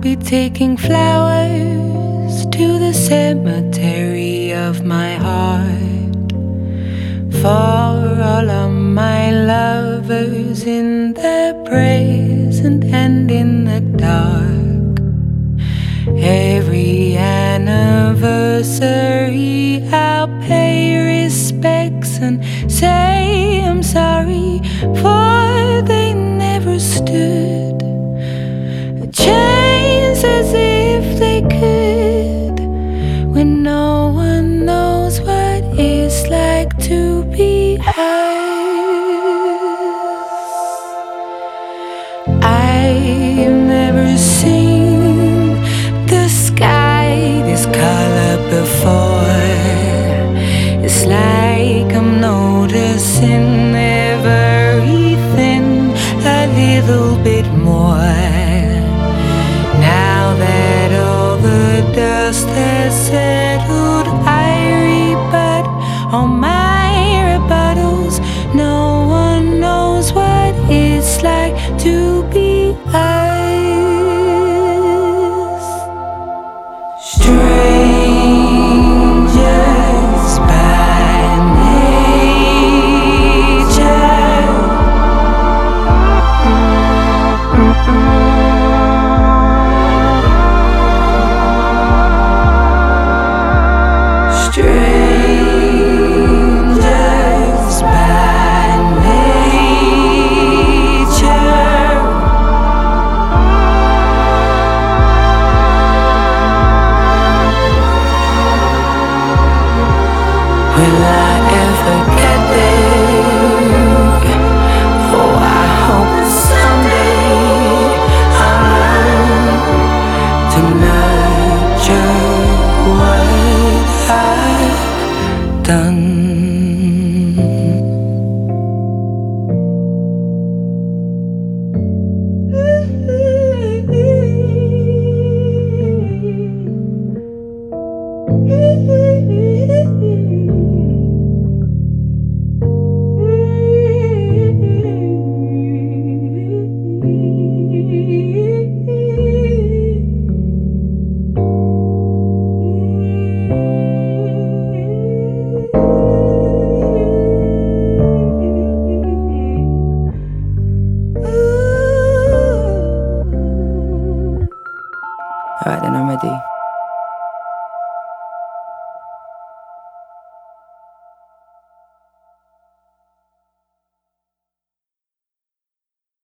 be taking flowers to the cemetery of my heart, for all of my lovers in the present and in the dark. Every anniversary I'll pay respects and say I'm sorry, for they never stood a chance as if they could, when no one knows what it's like to be us. I've never seen the sky this color before. It's like I'm noticing everything a little bit more. Now that all the dust has settled, I rebut all my rebuttals. No one knows what it's like to be us. Strangers by nature. Strangers by nature. Will I ever get there? Oh, I hope that someday I'll learn to nurture what I've done. Alright then, I'm ready.